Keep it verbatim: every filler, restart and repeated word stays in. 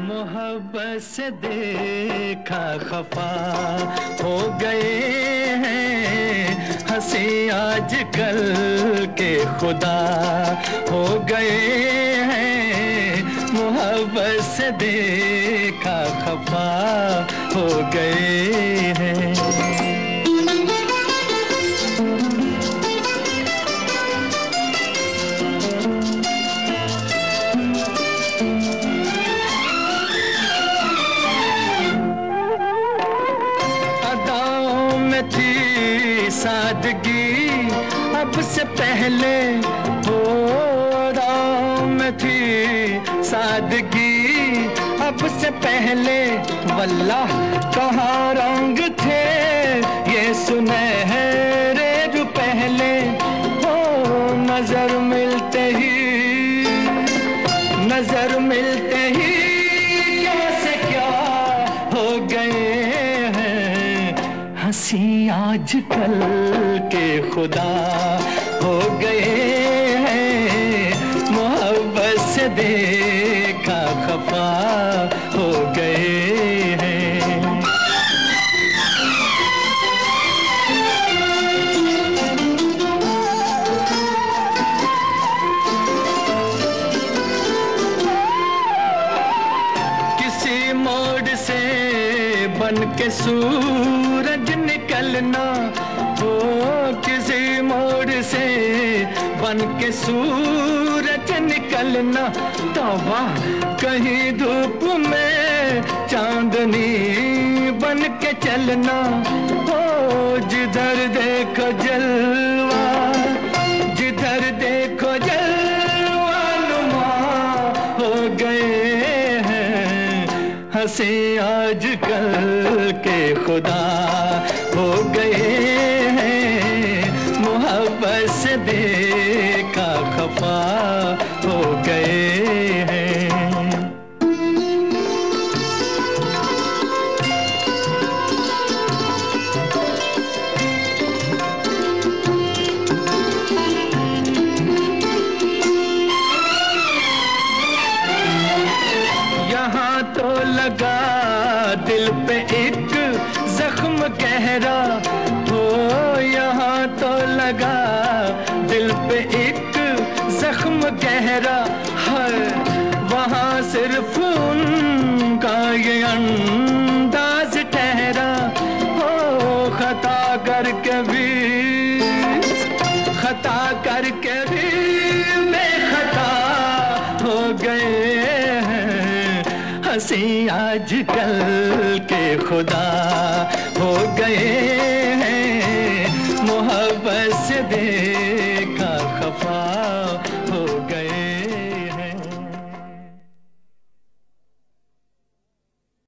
मोहब्बत से देखा खफा हो गए हैं, हंसी आजकल के खुदा हो गए हैं। मोहब्बत से देखा खफा हो गए हैं। थी सादगी अब से पहले, हो राम में थी सादगी अब से पहले। वल्लाह कहाँ रंग थे ये सुनहरे जो पहले। हो नजर मिलते ही नजर मिलते ही कैसे क्या हो गए। हंसी आजकल के खुदा हो गए हैं, मोहब्बत से देखा खफा हो गए हैं। किसी मोड़ से बन के सूरज निकलना, हो किसी मोड़ से बन के सूरज निकलना। तौबा कहीं धूप में चांदनी बन के चलना। हो जिधर देखो जलवा, जिधर देखो जलवा नुमा हो गए हैं। हंसी आजकल के खुदा हो गए हैं, मोहब्बत से देखा खफा हो गए हैं। यहाँ तो लगा दिल पे एक जख्म गहरा, हो यहाँ तो लगा दिल पे एक जख्म गहरा है। वहाँ सिर्फ उनका ये अंदाज ठहरा। हो खता करके भी खता करके भी बेखता हो गए हैं। हंसी आजकल के खुदा हो गए हैं, मोहब्बत से दे